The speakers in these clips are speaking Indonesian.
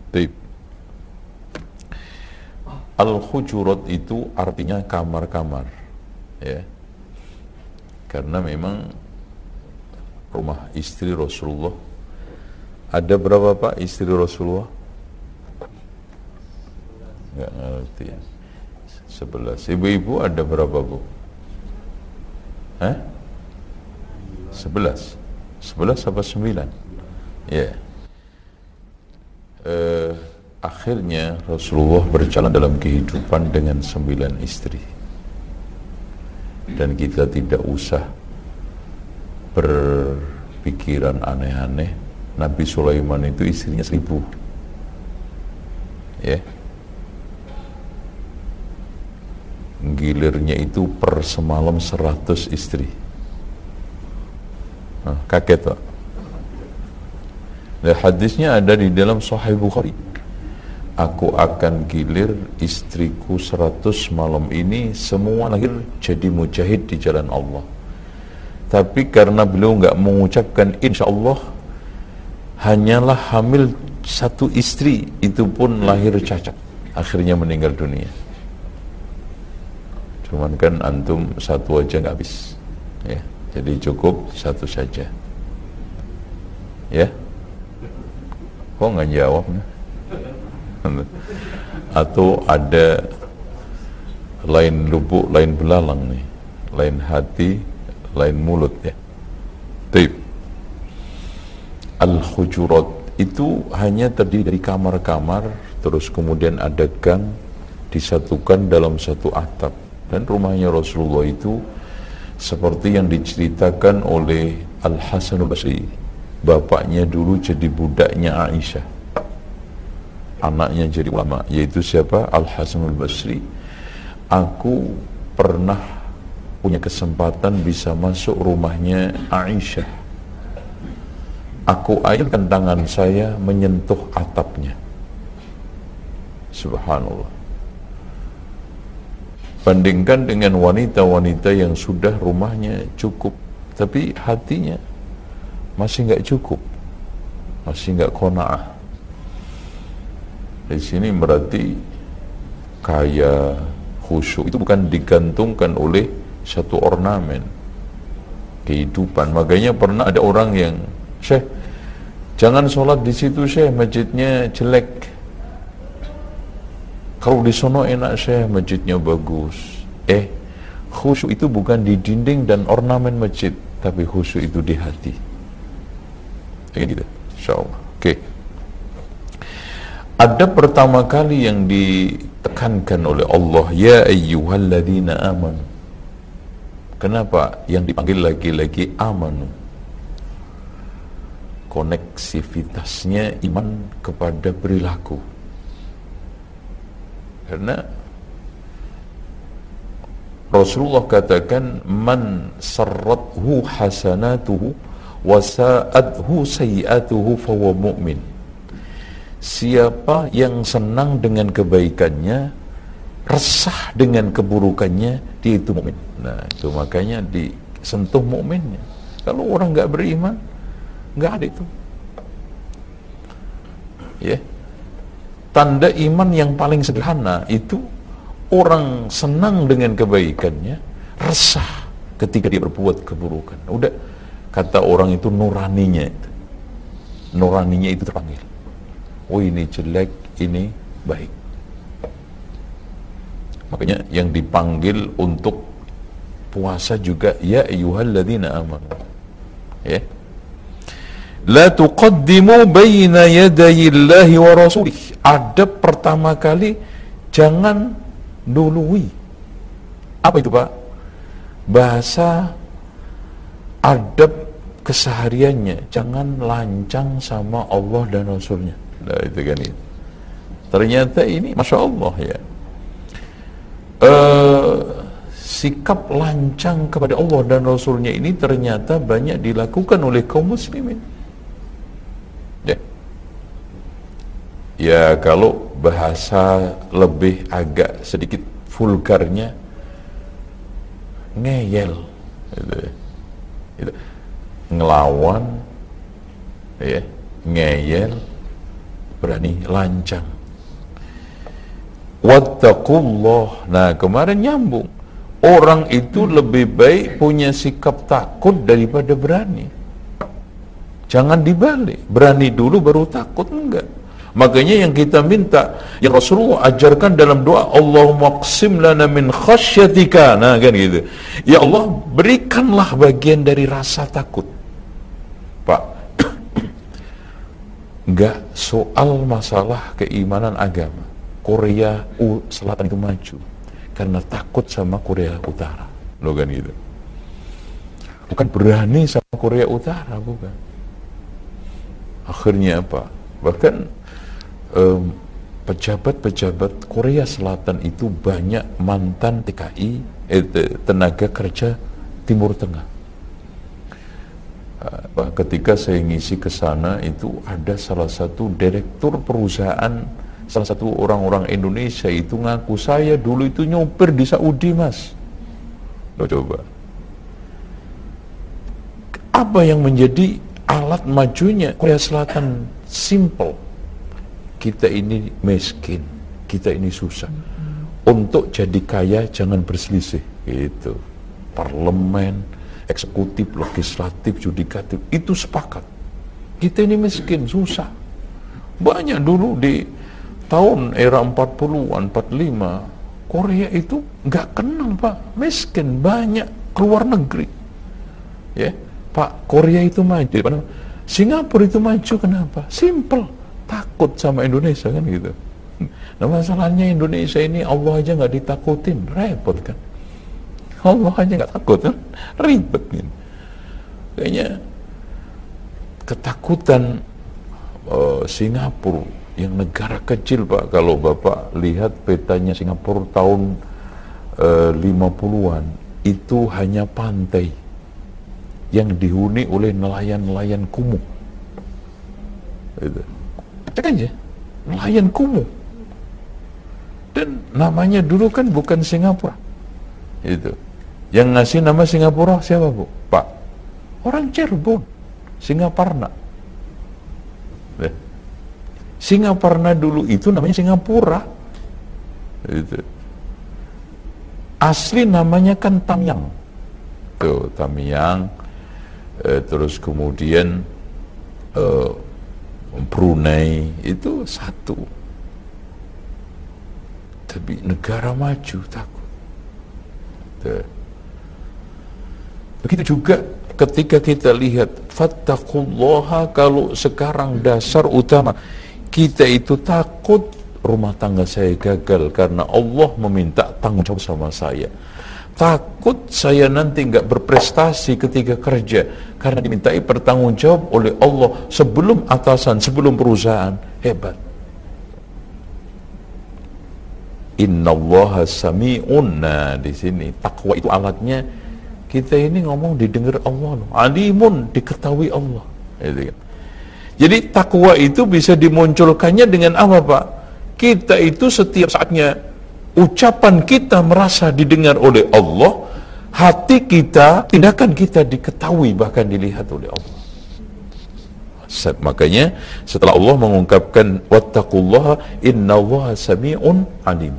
Baik. Al-hujurat itu artinya kamar-kamar, ya. Karena memang rumah istri Rasulullah ada berapa, Pak, istri Rasulullah? Enggak ngerti ya. 11. Ibu-ibu ada berapa, Bu? 11. 11 apa 9? Ya. Akhirnya Rasulullah berjalan dalam kehidupan dengan 9 istri. Dan kita tidak usah berpikiran aneh-aneh. Nabi Sulaiman itu istrinya 1000. Ya. Gilirnya itu per semalam 100 istri. Kaget, Pak. Dan hadisnya ada di dalam Sahih Bukhari. Aku akan gilir istriku 100 malam ini, semua lahir jadi mujahid di jalan Allah. Tapi karena beliau nggak mengucapkan insya Allah, hanyalah hamil 1 istri, itu pun lahir cacat, akhirnya meninggal dunia. Cuman kan antum 1 aja nggak habis, ya. Jadi cukup 1 saja, ya. Kok nggak jawab? Atau ada lain lubuk, lain belalang nih, lain hati, lain mulut, ya. Taib. Al-hujurat itu hanya terdiri dari kamar-kamar, terus kemudian ada gang, disatukan dalam satu atap. Dan rumahnya Rasulullah itu seperti yang diceritakan oleh Al-Hasan Al-Basri. Bapaknya dulu jadi budaknya Aisyah, anaknya jadi ulama, yaitu siapa? Al-Hasan Al-Basri. Aku pernah punya kesempatan bisa masuk rumahnya Aisyah. Aku ayunkan tangan saya menyentuh atapnya. Subhanallah. Bandingkan dengan wanita-wanita yang sudah rumahnya cukup, tapi hatinya masih nggak cukup, masih nggak qanaah. Di sini berarti kaya, khusyuk itu bukan digantungkan oleh satu ornamen kehidupan. Makanya pernah ada orang yang, Syekh, jangan sholat di situ, Syekh, masjidnya jelek. Kalau di sono enak, Syekh, masjidnya bagus. Khusyuk itu bukan di dinding dan ornamen masjid, tapi khusyuk itu di hati. Kayak gitu, insyaallah. Oke. Ada pertama kali yang ditekankan oleh Allah, ya ayyuhalladzina amanu. Kenapa yang dipanggil lagi-lagi amanu? Koneksivitasnya iman kepada perilaku. Karena Rasulullah katakan, man sarrathu hasanatuhu wa sa'athu sayi'atuhu fahuwa mu'min. Siapa yang senang dengan kebaikannya, resah dengan keburukannya, dia itu mukmin. Nah, itu makanya disentuh mukminnya. Kalau orang nggak beriman, nggak ada itu. Ya, tanda iman yang paling sederhana itu orang senang dengan kebaikannya, resah ketika dia berbuat keburukan. Udah, kata orang itu nuraninya itu terpanggil. Oh, ini jelek, ini baik. Makanya yang dipanggil untuk puasa juga, ya ayyuhalladzina amanu. Ya. La tuqaddimu baina yadayillahi wa rasulih. Adab pertama kali, jangan dului. Apa itu, Pak? Bahasa adab kesehariannya, jangan lancang sama Allah dan Rasulnya. Nah, itu kan itu. Ternyata ini Masya Allah, ya, sikap lancang kepada Allah dan Rasulnya ini ternyata banyak dilakukan oleh kaum muslimin. Ya, kalau bahasa lebih agak sedikit vulgarnya, ngeyel, ngelawan, ya, ngeyel, berani lancang. Wattaqullah. Nah, kemarin nyambung. Orang itu lebih baik punya sikap takut daripada berani. Jangan dibalik. Berani dulu baru takut, enggak. Makanya yang kita minta, yang Rasulullah ajarkan dalam doa, Allahumma qsim lana min khasyatika. Nah, kan gitu. Ya Allah, berikanlah bagian dari rasa takut. Pak, enggak soal masalah keimanan agama. Korea Selatan itu maju karena takut sama Korea Utara, loh kan gitu. Bukan berani sama Korea Utara, bukan. Akhirnya apa? Bahkan pejabat-pejabat Korea Selatan itu banyak mantan TKI, tenaga kerja Timur Tengah. Ketika saya ngisi ke sana itu ada salah satu direktur perusahaan, salah satu orang-orang Indonesia itu ngaku, saya dulu itu nyopir di Saudi, Mas. Loh, coba. Apa yang menjadi alat majunya Korea Selatan? Simple. Kita ini miskin, kita ini susah. Untuk jadi kaya jangan berselisih. Gitu. Parlemen, eksekutif, legislatif, yudikatif, itu sepakat. Kita ini miskin, susah. Banyak dulu di tahun era 40-an, 45, Korea itu nggak kenal, Pak, miskin, banyak keluar negeri. Ya, Pak, Korea itu maju. Singapura itu maju, kenapa? Simple, takut sama Indonesia, kan gitu. Nah, masalahnya Indonesia ini Allah aja nggak ditakutin, repot kan? Allah aja nggak takut, kan? Ribet gitu. Kayaknya ketakutan Singapura, yang negara kecil, Pak. Kalau Bapak lihat petanya Singapura tahun 50-an, itu hanya pantai yang dihuni oleh nelayan-nelayan kumuh. Gitu. Cek aja, nelayan kumuh. Dan namanya dulu kan bukan Singapura. Itu. Yang ngasih nama Singapura siapa, Bu? Pak. Orang Cirebon, Singaparna. Singaparna dulu itu namanya Singapura. Itu. Asli namanya kan Tamyang. Tuh, Tamyang. Terus kemudian Brunei itu satu. Tapi negara maju takut. Tuh. Begitu juga ketika kita lihat fattaqullaha, kalau sekarang dasar utama kita itu takut rumah tangga saya gagal karena Allah meminta tanggung jawab sama saya. Takut saya nanti nggak berprestasi ketika kerja karena dimintai bertanggung jawab oleh Allah sebelum atasan, sebelum perusahaan. Hebat. Innallaha sami'un. Nah, di sini takwa itu alatnya. Kita ini ngomong didengar Allah, alimun, diketahui Allah. Gitu kan. Jadi takwa itu bisa dimunculkannya dengan apa, Pak? Kita itu setiap saatnya ucapan kita merasa didengar oleh Allah, hati kita, tindakan kita diketahui bahkan dilihat oleh Allah. Makanya setelah Allah mengungkapkan wattaqullaha innallaha sami'un alim.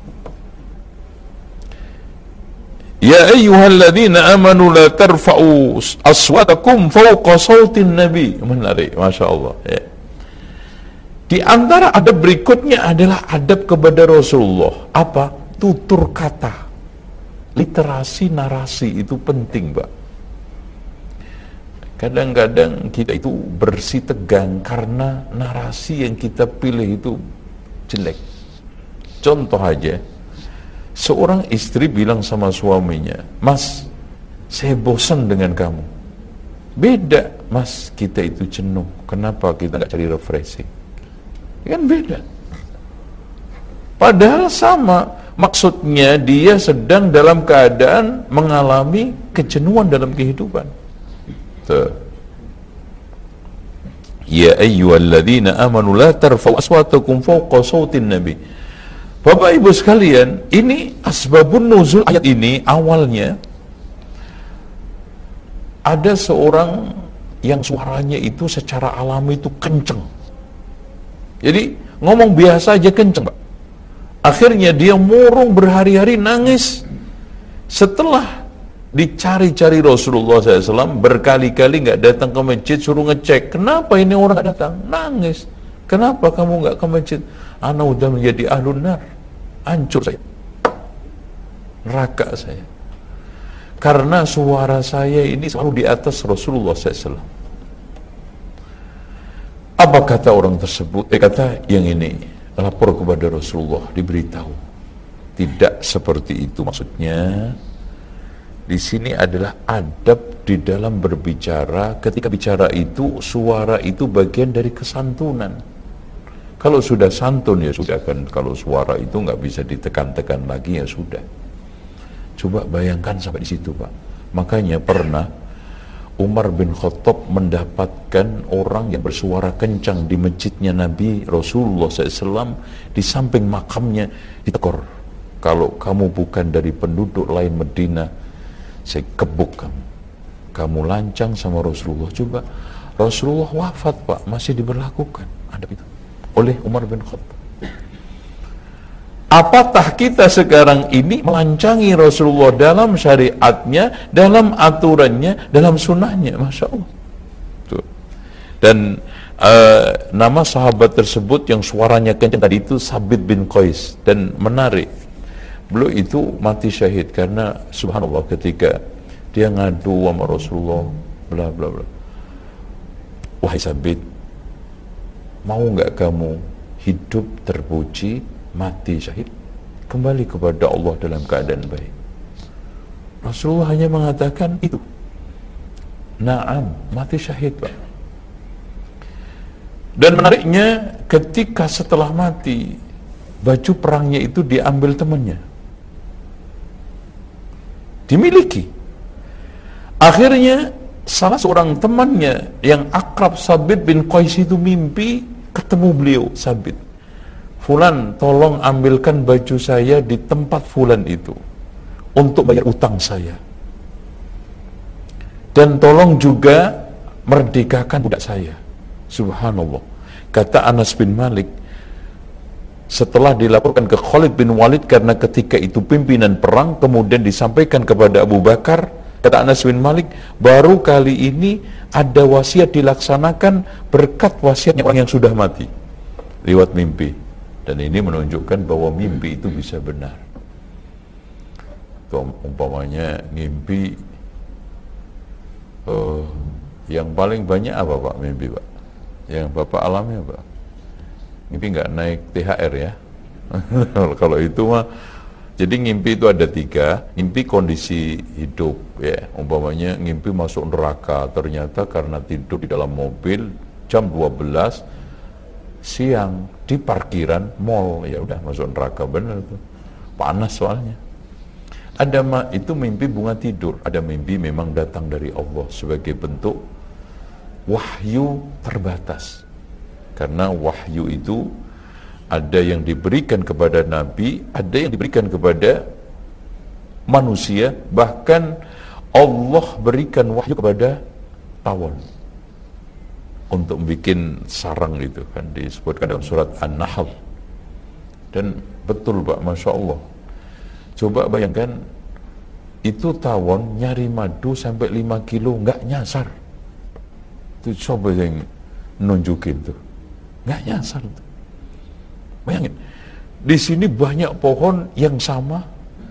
Ya ayyuhalladzina amanu la tarfa'u aswatakum fawqa sautin nabi. Menarik, Masya Allah. Ya. Di antara adab berikutnya adalah adab kepada Rasulullah. Apa? Tutur kata. Literasi narasi itu penting, Pak. Kadang-kadang kita itu bersih tegang karena narasi yang kita pilih itu jelek. Contoh aja, seorang istri bilang sama suaminya, "Mas, saya bosan dengan kamu." Beda, "Mas, kita itu jenuh. Kenapa kita nggak cari refreshing?" Kan beda. Padahal sama. Maksudnya dia sedang dalam keadaan mengalami kejenuhan dalam kehidupan. Tuh. Ya ayyuhalladzina amanu la tarfa'u aswatakum fawqa sautin nabi. Bapak Ibu sekalian, ini asbabun nuzul ayat ini awalnya ada seorang yang suaranya itu secara alami itu kenceng. Jadi ngomong biasa aja kenceng, Pak. Akhirnya dia murung berhari-hari nangis. Setelah dicari-cari Rasulullah SAW, berkali-kali nggak datang ke masjid, suruh ngecek, kenapa ini orang nggak datang? Nangis. Kenapa kamu nggak ke masjid? Ana udah menjadi ahlun nar, hancur saya, neraka saya. Karena suara saya ini selalu di atas Rasulullah SAW. Apa kata orang tersebut? Kata yang ini, lapor kepada Rasulullah, diberitahu. Tidak seperti itu maksudnya. Di sini adalah adab di dalam berbicara. Ketika bicara itu, suara itu bagian dari kesantunan. Kalau sudah santun ya sudah kan. Kalau suara itu nggak bisa ditekan-tekan lagi ya sudah. Coba bayangkan sampai di situ, Pak. Makanya pernah Umar bin Khattab mendapatkan orang yang bersuara kencang di masjidnya Nabi Rasulullah SAW, di samping makamnya ditegur. Kalau kamu bukan dari penduduk lain Medina, saya gebuk kamu. Kamu lancang sama Rasulullah. Coba Rasulullah wafat, Pak, masih diberlakukan adab itu oleh Umar bin Khattab. Apatah kita sekarang ini melancangi Rasulullah dalam syariatnya, dalam aturannya, dalam sunnahnya, Masya Allah. Tuh. Dan nama sahabat tersebut yang suaranya kencang tadi itu Sabit bin Qais. Dan menarik, beliau itu mati syahid karena subhanallah ketika dia ngadu sama Rasulullah, bla bla bla. Wahai Sabit, mau nggak kamu hidup terpuji, mati syahid, kembali kepada Allah dalam keadaan baik? Rasulullah hanya mengatakan itu, na'am, mati syahid, Pak. Dan menariknya, ketika setelah mati, baju perangnya itu diambil temannya, dimiliki. Akhirnya salah seorang temannya yang akrab Sabit bin Qais itu mimpi ketemu beliau. Sabit, Fulan, tolong ambilkan baju saya di tempat Fulan itu untuk bayar utang saya, dan tolong juga merdekakan budak saya. Subhanallah. Kata Anas bin Malik, setelah dilaporkan ke Khalid bin Walid karena ketika itu pimpinan perang, kemudian disampaikan kepada Abu Bakar, kata Anas bin Malik, baru kali ini ada wasiat dilaksanakan berkat wasiatnya orang yang sudah mati lewat mimpi. Dan ini menunjukkan bahwa mimpi itu bisa benar. Umpamanya mimpi, yang paling banyak apa, Pak, mimpi, Pak? Yang Bapak alami apa? Mimpi nggak naik THR ya? Kalau itu mah, jadi ngimpi itu ada 3, ngimpi kondisi hidup ya, umpamanya ngimpi masuk neraka, ternyata karena tidur di dalam mobil jam 12 siang di parkiran mall, ya udah masuk neraka bener tuh, panas soalnya. Ada itu mimpi bunga tidur, ada mimpi memang datang dari Allah sebagai bentuk wahyu terbatas, karena wahyu itu ada yang diberikan kepada Nabi, ada yang diberikan kepada manusia, bahkan Allah berikan wahyu kepada tawon untuk bikin sarang itu kan, disebutkan dalam surat An-Nahl. Dan betul, Pak, Masya Allah. Coba bayangkan, itu tawon nyari madu sampai 5 kilo nggak nyasar. Itu coba yang nunjukin tuh, nggak nyasar tuh. Bayangin, di sini banyak pohon yang sama,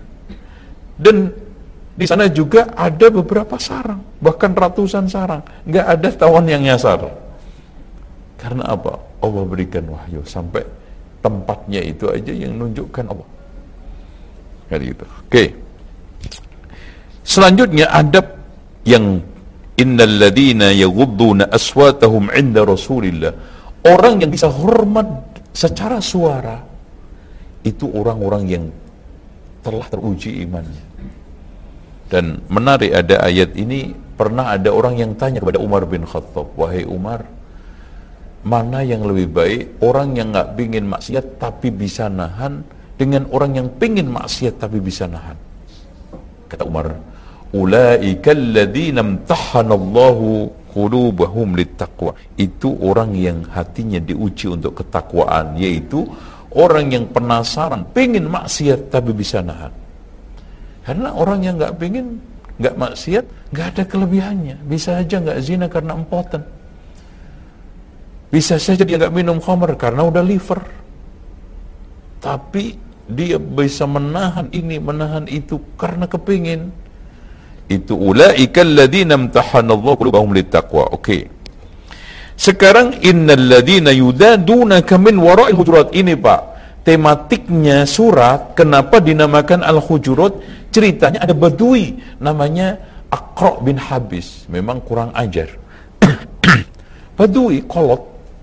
dan di sana juga ada beberapa sarang, bahkan ratusan sarang, nggak ada tawon yang nyasar. Karena apa? Allah berikan wahyu sampai tempatnya itu aja yang nunjukkan Allah. Kayak gitu. Oke. Selanjutnya adab yang innal ladina yaghudduna aswatahum 'inda Rasulillah. Orang yang bisa hormat secara suara itu orang-orang yang telah teruji imannya. Dan menarik, ada ayat ini, pernah ada orang yang tanya kepada Umar bin Khattab, wahai Umar, mana yang lebih baik, orang yang nggak pingin maksiat tapi bisa nahan, dengan orang yang pingin maksiat tapi bisa nahan? Kata Umar, ulaika alladhina imtahanallahu qulubahum littaqwa. Itu orang yang hatinya diuji untuk ketakwaan, yaitu orang yang penasaran, pengen maksiat tapi bisa nahan. Karena orang yang nggak pengen, nggak maksiat, nggak ada kelebihannya. Bisa aja nggak zina karena empoten. Bisa saja dia nggak minum khamr karena udah liver. Tapi dia bisa menahan ini, menahan itu karena kepingin. Itu ulaika alladzina imtahanallahu qulubahum littaqwa. Oke. Sekarang innal ladzina yudadunaka min wara'il hujurat. Ini Pak, tematiknya surat kenapa dinamakan Al-Hujurat? Ceritanya ada Badui namanya Aqra bin Habis, memang kurang ajar. Badui kolot,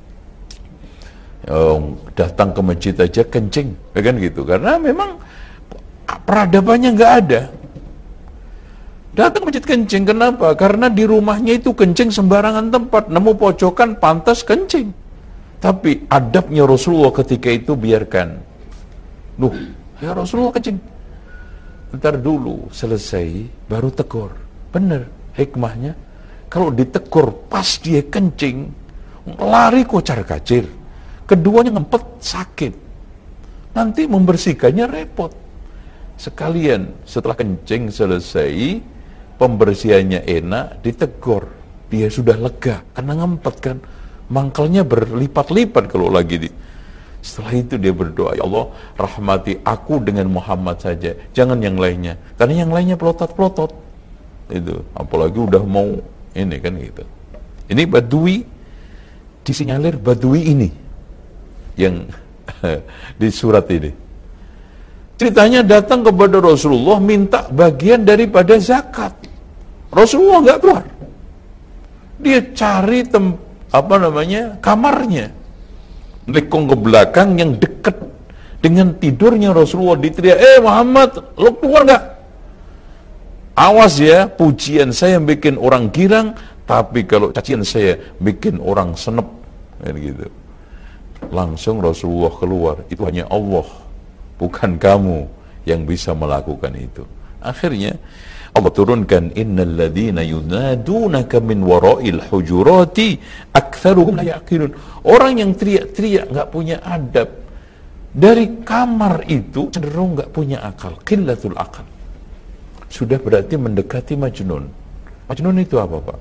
datang ke masjid aja kencing, ya kan gitu, karena memang peradabannya nggak ada. Datang ke masjid kencing, kenapa? Karena di rumahnya itu kencing sembarangan tempat, nemu pojokan pantas kencing. Tapi adabnya Rasulullah ketika itu biarkan. Loh, ya Rasulullah kencing. Ntar dulu selesai baru tegur. Bener hikmahnya. Kalau ditegur pas dia kencing, lari kocar kacir. Keduanya ngempet sakit. Nanti membersihkannya repot. Sekalian setelah kencing selesai, pembersihannya enak, ditegur. Dia sudah lega karena ngempet kan. Mangkalnya berlipat-lipat kalau lagi setelah itu dia berdoa, ya Allah rahmati aku dengan Muhammad saja, jangan yang lainnya, karena yang lainnya pelotot-pelotot itu, apalagi udah mau ini kan gitu. Ini Badui, disinyalir Badui ini yang di surat ini ceritanya datang kepada Rasulullah minta bagian daripada zakat. Rasulullah nggak keluar, dia cari kamarnya, lekong ke belakang yang dekat dengan tidurnya Rasulullah, diteriak, Muhammad, lo keluar nggak? Awas ya, pujian saya bikin orang girang, tapi kalau cacian saya bikin orang senep, gitu. Langsung Rasulullah keluar. Itu hanya Allah, bukan kamu yang bisa melakukan itu. Akhirnya Allah turunkan, innal ladzina yunadunaka min wara'il hujurati aktsaruhum la yaqilun. Orang yang teriak-teriak enggak punya adab dari kamar itu cenderung enggak punya akal, qillatul akal. Sudah berarti mendekati majnun. Majnun itu apa, Pak?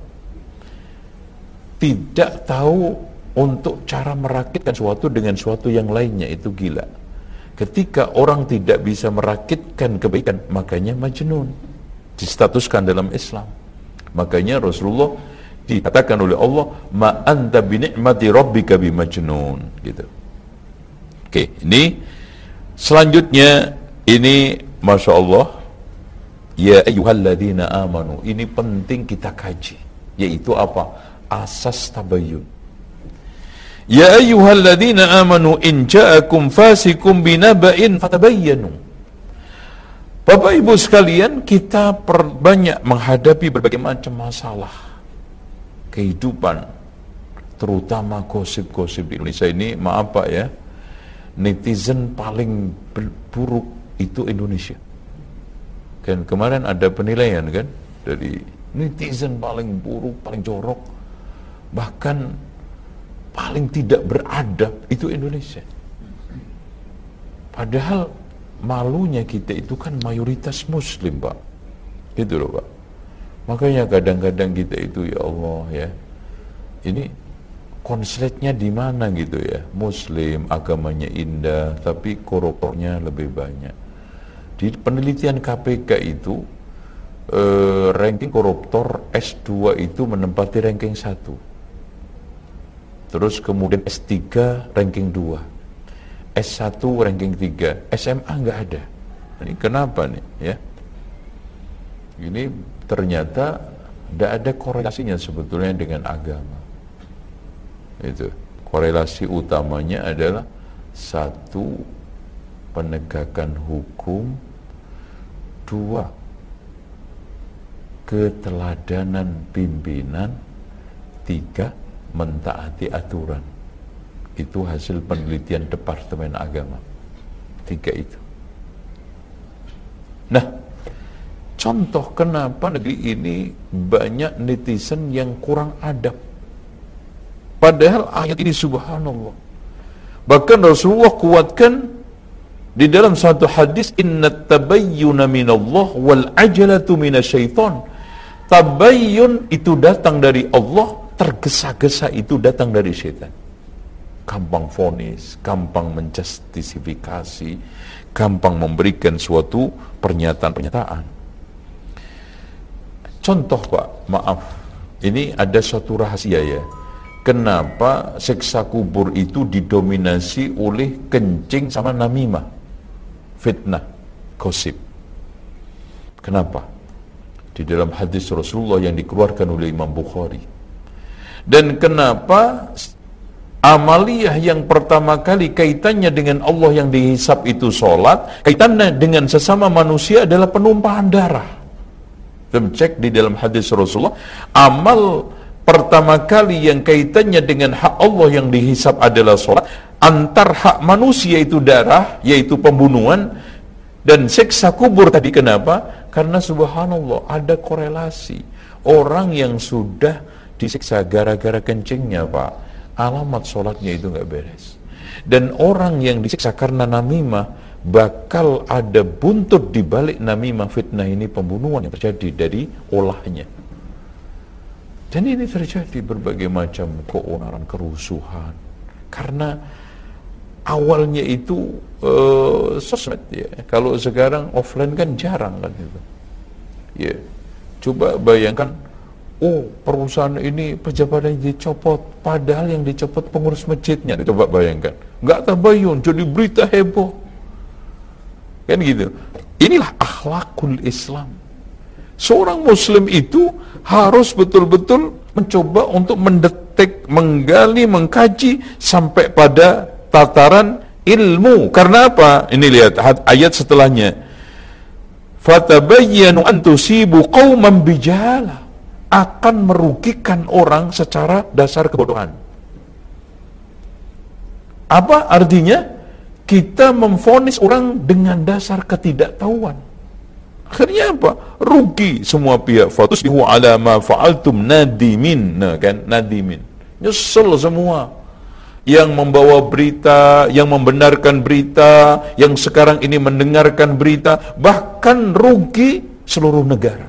Tidak tahu untuk cara merakitkan sesuatu dengan sesuatu yang lainnya, itu gila. Ketika orang tidak bisa merakitkan kebaikan, makanya majnun. Distatuskan dalam Islam. Makanya Rasulullah dikatakan oleh Allah, ma anta bi ni'mati rabbika bi majnun, gitu. Oke, ini selanjutnya ini Masya Allah, ya ayyuhalladzina amanu, ini penting kita kaji, yaitu apa? Asas tabayyun. Ya ayyuhalladzina amanu in ja'akum fasikum binaba'in fatabayyanu. Bapak Ibu sekalian, kita banyak menghadapi berbagai macam masalah kehidupan, terutama gosip-gosip di Indonesia ini. Maaf Pak ya, netizen paling buruk itu Indonesia. Kan kemarin ada penilaian kan dari netizen paling buruk, paling jorok, bahkan paling tidak beradab itu Indonesia. Padahal malunya kita itu kan mayoritas muslim Pak, gitu loh Pak. Makanya kadang-kadang kita itu, ya Allah ya, ini konsletnya di mana gitu ya, muslim, agamanya indah, tapi koruptornya lebih banyak. Di penelitian KPK itu ranking koruptor S2 itu menempati ranking 1, terus kemudian S3 ranking 2, S1 ranking 3, SMA nggak ada. Ini kenapa nih ya? Ini ternyata tidak ada korelasinya sebetulnya dengan agama. Itu korelasi utamanya adalah satu, penegakan hukum, dua, keteladanan pimpinan, tiga, mentaati aturan. Itu hasil penelitian Departemen Agama. 3 itu. Nah, contoh kenapa negeri ini banyak netizen yang kurang adab. Padahal ayat ini subhanallah. Bahkan Rasulullah kuatkan di dalam satu hadis, innat tabayyuna minallah wal ajalatu minasyaiton. Tabayyun itu datang dari Allah, tergesa-gesa itu datang dari syaitan. Gampang vonis, gampang menjustifikasi, gampang memberikan suatu pernyataan-pernyataan. Contoh Pak, maaf, ini ada suatu rahasia ya. Kenapa siksa kubur itu didominasi oleh kencing sama namimah, fitnah, gosip? Kenapa? Di dalam hadis Rasulullah yang dikeluarkan oleh Imam Bukhari. Dan kenapa amaliyah yang pertama kali kaitannya dengan Allah yang dihisab itu sholat, kaitannya dengan sesama manusia adalah penumpahan darah. Cek di dalam hadis Rasulullah, amal pertama kali yang kaitannya dengan hak Allah yang dihisab adalah sholat. Antar hak manusia itu darah, yaitu pembunuhan, dan siksa kubur tadi. Kenapa? Karena subhanallah ada korelasi. Orang yang sudah disiksa gara-gara kencingnya Pak, alamat sholatnya itu nggak beres. Dan orang yang disiksa karena namimah, bakal ada buntut di balik namimah, fitnah ini, pembunuhan yang terjadi dari olahnya. Dan ini terjadi berbagai macam keonaran, kerusuhan. Karena awalnya itu sosmed ya. Kalau sekarang offline kan jarang kan itu. Ya, coba bayangkan, perusahaan ini pejabatnya dicopot, padahal yang dicopot pengurus masjidnya. Coba bayangkan, nggak tabayun, jadi berita heboh. Kan gitu. Inilah akhlakul Islam. Seorang muslim itu harus betul-betul mencoba untuk mendetek, menggali, mengkaji sampai pada tataran ilmu. Karena apa? Ini lihat ayat setelahnya. Fatabayyanu an tusibu qauman bijalah. Akan merugikan orang secara dasar kebodohan. Apa artinya? Kita memvonis orang dengan dasar ketidaktahuan. Akhirnya apa? Rugi semua pihak. Fatusbihu ala ma fa'altum nadimin. Nah kan, nadimin. Nyesel semua. Yang membawa berita, yang membenarkan berita, yang sekarang ini mendengarkan berita, bahkan rugi seluruh negara.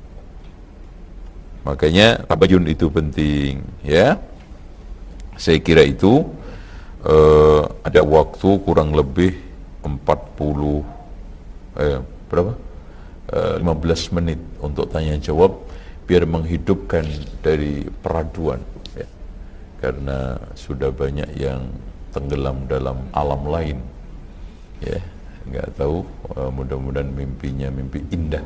Makanya tabayun itu penting, ya. Saya kira itu ada waktu kurang lebih 15 menit untuk tanya jawab biar menghidupkan dari peraduan ya. Karena sudah banyak yang tenggelam dalam alam lain ya, nggak tahu, mudah-mudahan mimpinya mimpi indah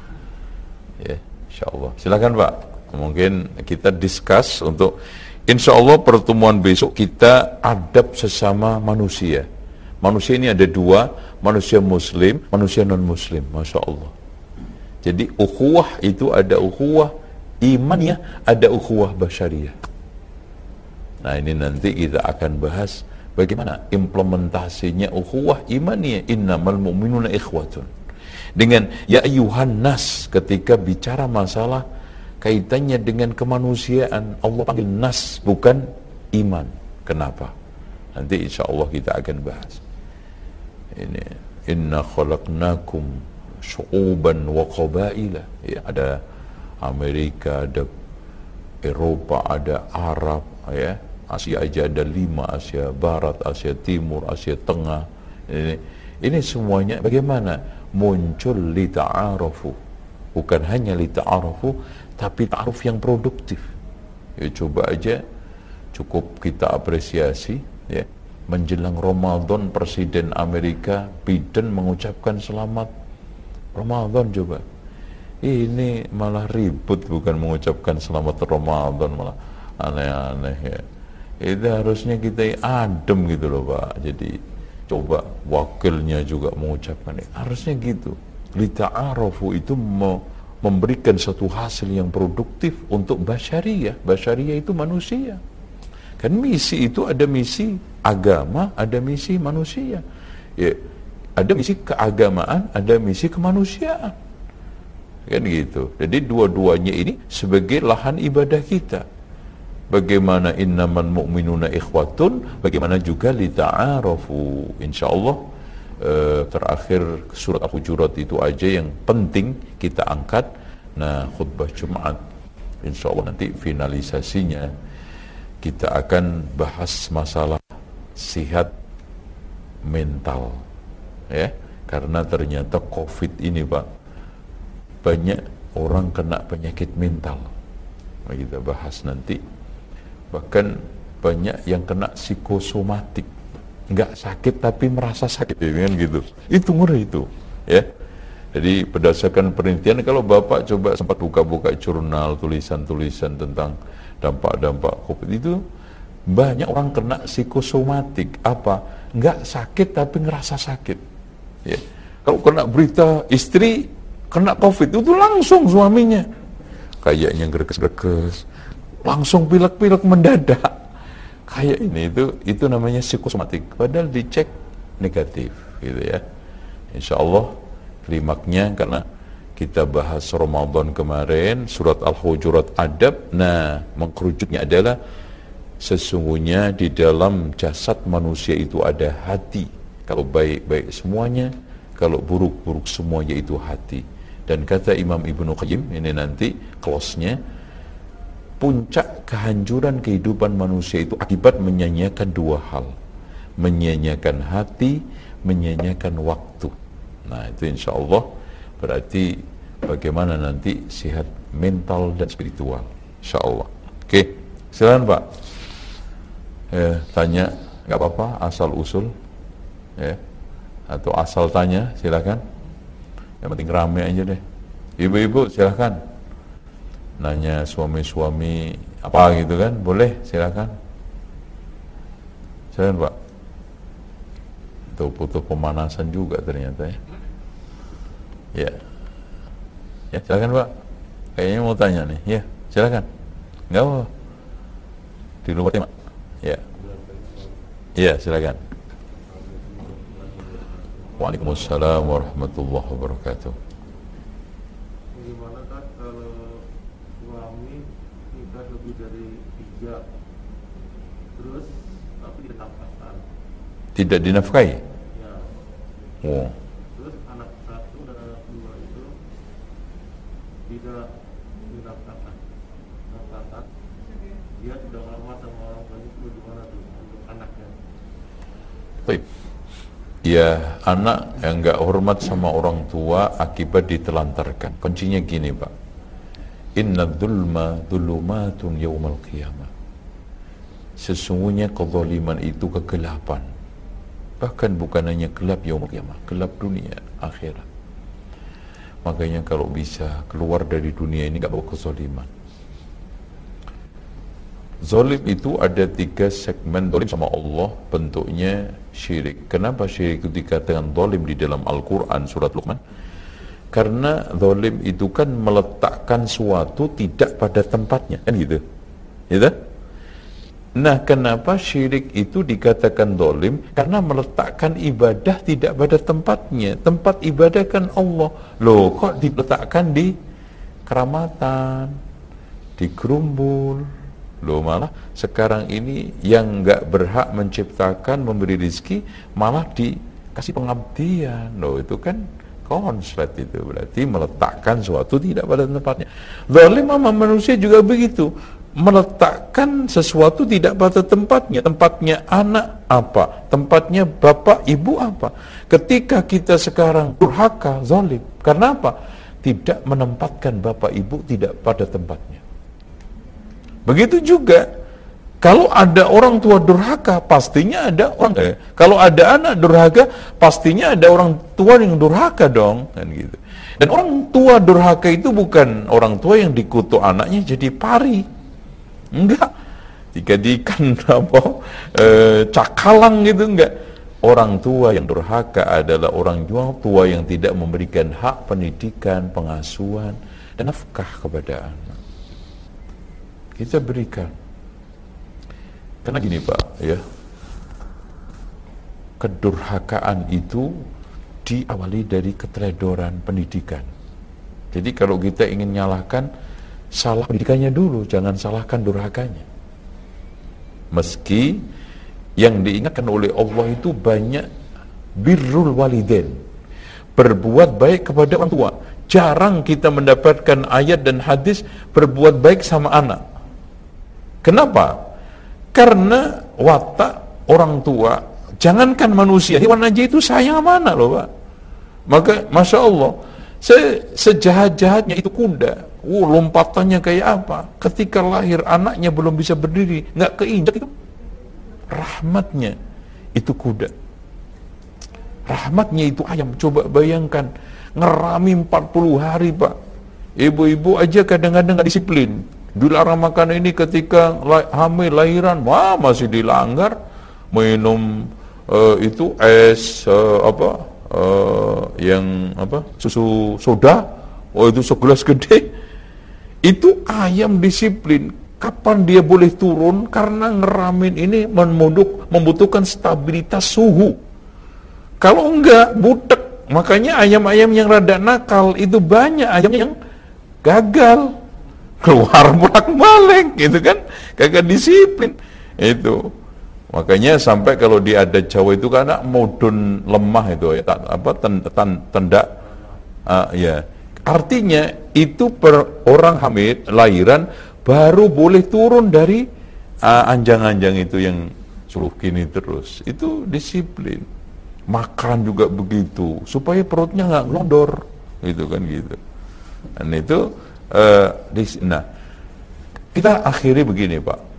ya, insyaallah. Silakan Pak, mungkin kita discuss untuk insyaallah pertemuan besok kita adab sesama manusia. Manusia ini ada dua, manusia muslim, manusia non muslim, masya Allah. Jadi ukhuwah itu ada ukhuwah imaniyah, ada ukhuwah basyariyah. Nah ini nanti kita akan bahas bagaimana implementasinya ukhuwah imaniyah, innamal mu'minuna ikhwatun. Dengan ya ayyuhan nas, ketika bicara masalah kaitannya dengan kemanusiaan, Allah panggil nas, bukan iman. Kenapa? Nanti insya Allah kita akan bahas. Ini inna khalaqnakum syu'uban wa qabaila. Ya, ada Amerika, ada Eropa, ada Arab, ya. Asia aja ada 5, Asia Barat, Asia Timur, Asia Tengah. Ini semuanya bagaimana? Muncul li ta'arufu. Bukan hanya li ta'arufu, tapi ta'aruf yang produktif. Ya, coba aja, cukup kita apresiasi ya, menjelang Ramadan Presiden Amerika Biden mengucapkan selamat Ramadan. Coba ini malah ribut, bukan mengucapkan selamat Ramadan, malah aneh-aneh ya. Itu harusnya kita adem gitu loh Pak. Jadi coba wakilnya juga mengucapkan harusnya gitu. Li ta'arufu itu memberikan satu hasil yang produktif untuk basyariyah. Basyariyah itu manusia. Kan misi itu ada misi agama, ada misi manusia. Ya, ada misi keagamaan, ada misi kemanusiaan. Kan gitu. Jadi dua-duanya ini sebagai lahan ibadah kita. Bagaimana innamal mu'minuna ikhwatun, bagaimana juga lita'arafu. Insyaallah terakhir surat Al-Hujurat itu aja yang penting kita angkat. Nah, khutbah Jumat insyaallah nanti finalisasinya kita akan bahas masalah sihat mental, ya, karena ternyata COVID ini, Pak, banyak orang kena penyakit mental. Nah, kita bahas nanti. Bahkan banyak yang kena psikosomatik, nggak sakit tapi merasa sakit, kan gitu. Itu ngeri itu, ya. Jadi berdasarkan penelitian, kalau Bapak coba sempat buka-buka jurnal tulisan-tulisan tentang dampak-dampak COVID itu, banyak orang kena psikosomatik. Apa? Nggak sakit tapi ngerasa sakit, ya. Kalau kena berita istri kena COVID itu langsung suaminya kayaknya greges-greges, langsung pilek-pilek mendadak, kayak ini. Itu namanya psikosomatik, padahal dicek negatif, gitu ya. Insyaallah klimaknya, karena kita bahas Ramadan kemarin surat Al-Hujurat adab. Nah, mengkerujutnya adalah sesungguhnya di dalam jasad manusia itu ada hati. Kalau baik-baik semuanya, kalau buruk-buruk semuanya itu hati. Dan kata Imam Ibnu Qayyim, ini nanti close-nya, puncak kehancuran kehidupan manusia itu akibat menyanyiakan dua hal. Menyanyiakan hati, menyanyiakan waktu. Nah, itu insyaallah berarti bagaimana nanti sehat mental dan spiritual, insyaallah. Oke, silakan Pak. Tanya, nggak apa-apa, asal usul, ya, atau asal tanya, silakan. Yang penting rame aja deh. Ibu-ibu silakan. Nanya suami-suami apa gitu kan, boleh, silakan. Silakan Pak. Itu butuh pemanasan juga ternyata, ya. Ya. Ya, silakan Pak. Kayaknya mau tanya nih. Ya, silakan. Enggak apa. Di luar tema. Ya. Ya, silakan. Waalaikumsalam warahmatullahi wabarakatuh. Bagaimana kan kalau suami nikah lebih dari 3, terus tapi dinafkahkan? Tidak dinafkahi? Ya. Oh. Terus anak 1 dan anak 2 itu tidak dinafkahkan. Nafkahkan. Dia tidak hormat sama orang tuanya, itu bagaimana tuh untuk anaknya? Baik. Ya, anak yang enggak hormat sama orang tua akibat ditelantarkan. Kuncinya gini, Pak. Inna dzulma dzulumatun yaumal qiyamah. Sesungguhnya kezaliman itu kegelapan. Bahkan bukan hanya gelap yaumul qiyamah, gelap dunia, akhirat. Makanya kalau bisa keluar dari dunia ini enggak bawa kezaliman. Zalim itu ada 3 segmen zalim sama Allah, bentuknya syirik. Kenapa syirik itu dikatakan zalim di dalam Al-Quran surat Luqman? Karena zalim itu kan meletakkan suatu tidak pada tempatnya, kan gitu, gitu? Nah, kenapa syirik itu dikatakan zalim? Karena meletakkan ibadah tidak pada tempatnya. Tempat ibadah kan Allah. Loh, kok diletakkan di keramatan, di gerumbul? Loh, malah sekarang ini yang nggak berhak menciptakan, memberi rezeki, malah dikasih pengabdian. Loh, itu kan konslet, itu berarti meletakkan suatu tidak pada tempatnya. Zalim sama manusia juga begitu, meletakkan sesuatu tidak pada tempatnya. Tempatnya anak apa? Tempatnya bapak ibu apa? Ketika kita sekarang durhaka, zalim. Karena apa? Tidak menempatkan bapak ibu tidak pada tempatnya. Begitu juga kalau ada orang tua durhaka, pastinya ada orang kalau ada anak durhaka, pastinya ada orang tua yang durhaka dong, kan gitu. Dan orang tua durhaka itu bukan orang tua yang dikutuk anaknya jadi pari. Enggak. Dijadikan cakalang gitu, enggak. Orang tua yang durhaka adalah orang tua yang tidak memberikan hak pendidikan, pengasuhan dan nafkah kepada anak. Kita berikan. Karena gini Pak, ya, kedurhakaan itu diawali dari keteledoran pendidikan. Jadi kalau kita ingin nyalahkan, salah pendidikannya dulu, jangan salahkan durhakanya. Meski yang diingatkan oleh Allah itu banyak birrul walidain, berbuat baik kepada orang tua. Jarang kita mendapatkan ayat dan hadis berbuat baik sama anak. Kenapa? Karena watak orang tua, jangankan manusia, hewan aja itu sayang sama anak loh Pak. Maka Masya Allah, sejahat-jahatnya itu kuda, lompatannya kayak apa, ketika lahir anaknya belum bisa berdiri, nggak keinjak itu, rahmatnya itu kuda, rahmatnya itu ayam. Coba bayangkan, ngerami 40 hari Pak, ibu-ibu aja kadang-kadang nggak disiplin, dilarang makan ini ketika hamil lahiran, wah masih dilanggar, minum itu es yang susu soda, itu segelas gede. Itu ayam disiplin. Kapan dia boleh turun? Karena ngeramin ini membutuhkan stabilitas suhu. Kalau enggak, butek. Makanya ayam-ayam yang rada nakal itu banyak ayam yang gagal, keluar bolak-balik, gitu kan, kagak disiplin itu. Makanya sampai kalau di adat Jawa itu karena mudun lemah itu ya, tendak, ya. Artinya itu orang hamil lahiran baru boleh turun dari anjang-anjang itu yang suruh gini terus. Itu disiplin. Makan juga begitu supaya perutnya nggak ngelondor, gitu kan gitu. Dan itu nah kita akhiri begini Pak.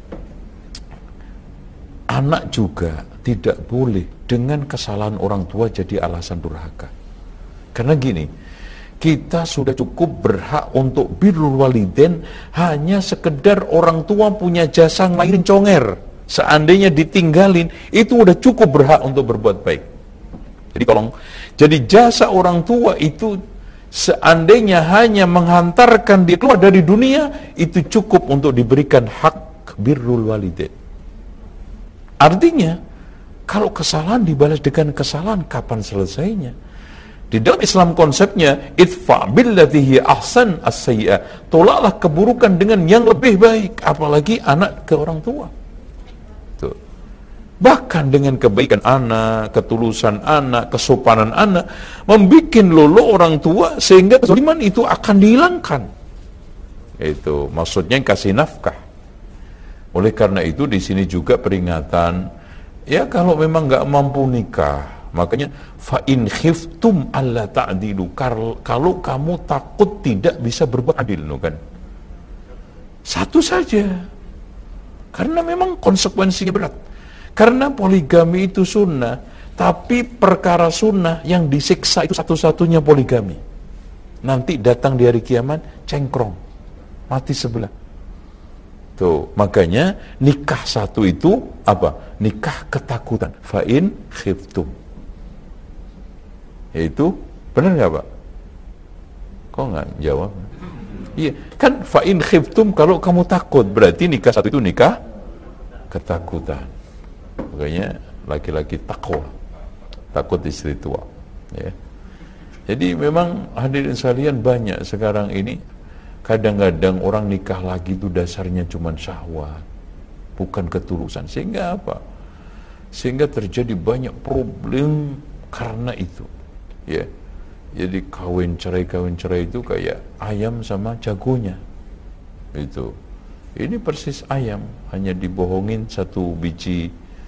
Anak juga tidak boleh dengan kesalahan orang tua jadi alasan durhaka. Karena gini, kita sudah cukup berhak untuk birrul walidain hanya sekedar orang tua punya jasa ngelahirin conger. Seandainya ditinggalin, itu udah cukup berhak untuk berbuat baik. Jadi tolong, jadi jasa orang tua itu seandainya hanya menghantarkan dia keluar dari dunia, itu cukup untuk diberikan hak birrul walidain. Artinya, kalau kesalahan dibalas dengan kesalahan, kapan selesainya? Di dalam Islam konsepnya, idfa billati hiya ahsan as-sayyi'ah. Tolaklah keburukan dengan yang lebih baik, apalagi anak ke orang tua. Tuh. Bahkan dengan kebaikan anak, ketulusan anak, kesopanan anak, membuat lolo orang tua sehingga kezaliman itu akan dihilangkan. Itu maksudnya kasih nafkah. Oleh karena itu di sini juga peringatan, ya kalau memang nggak mampu nikah, makanya fa in khiftum alla ta'dilu, kalau kamu takut tidak bisa berbuat adil, kan? Satu saja. Karena memang konsekuensinya berat. Karena poligami itu sunnah, tapi perkara sunnah yang disiksa itu satu-satunya poligami. Nanti datang di hari kiamat cengkrong, mati sebelah. Tuh, makanya nikah satu itu apa? Nikah ketakutan. Fa'in khiftum. Yaitu benar nggak Pak? Kok nggak jawab? Iya, kan fa'in khiftum kalau kamu takut, berarti nikah satu itu nikah ketakutan. Makanya laki-laki takwa, takut istri tua. Ya. Jadi memang hadirin sekalian banyak sekarang ini. Kadang-kadang orang nikah lagi itu dasarnya cuma syahwat, bukan ketulusan. Sehingga apa? Sehingga terjadi banyak problem karena itu. Ya, jadi kawin cerai itu kayak ayam sama jagonya. Itu, ini persis ayam, hanya dibohongin satu biji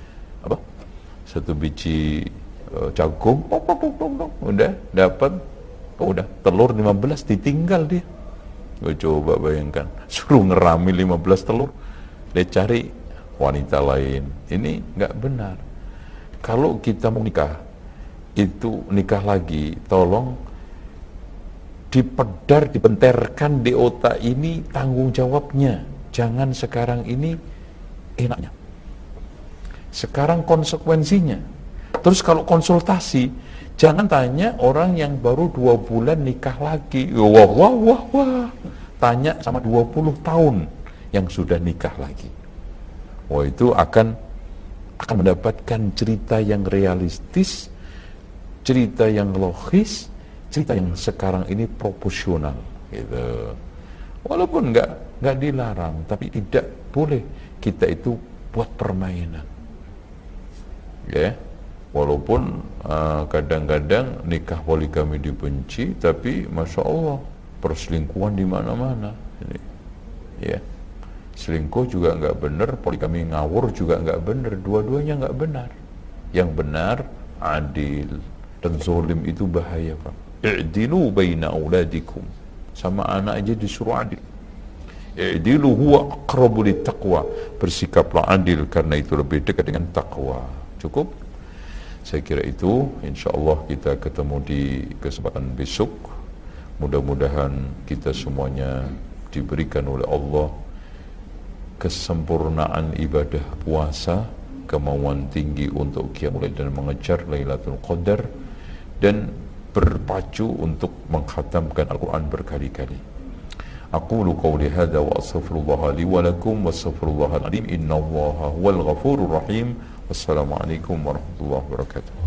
jagung, udah dapat, udah telur 15 ditinggal dia. Coba bayangkan, suruh ngerami 15 telur, dia cari wanita lain. Ini nggak benar. Kalau kita mau nikah, itu nikah lagi, tolong dipedar, dibenterkan di otak ini tanggung jawabnya. Jangan sekarang ini enaknya. Sekarang konsekuensinya. Terus kalau konsultasi, jangan tanya orang yang baru 2 bulan nikah lagi. Wah. Tanya sama 20 tahun yang sudah nikah lagi. Wah, itu akan mendapatkan cerita yang realistis, cerita yang logis, cerita yang sekarang ini proporsional. gitu. Walaupun nggak dilarang, tapi tidak boleh kita itu buat permainan, ya. Walaupun kadang-kadang nikah poligami dibenci, tapi masya Allah perselingkuhan di mana-mana, ya. Selingkuh juga nggak benar, poligami ngawur juga nggak benar, dua-duanya nggak benar. Yang benar adil, dan zolim itu bahaya, Pak. I'dilu baina auladikum, sama anak aja disuruh adil. I'dilu huwa aqrabu littaqwa, bersikaplah adil karena itu lebih dekat dengan takwa. Cukup? Saya kira itu. InsyaAllah kita ketemu di kesempatan besok. Mudah-mudahan kita semuanya diberikan oleh Allah kesempurnaan ibadah puasa, kemauan tinggi untuk qiyamul lail dan mengejar Lailatul Qadar, dan berpacu untuk mengkhatamkan Al-Quran berkali-kali. Aqulu qawli hadha wa astaghfirullah li wa lakum wa astaghfirullahal azim, innallaha huwal ghafurur rahim. Wassalamualaikum warahmatullahi wabarakatuh.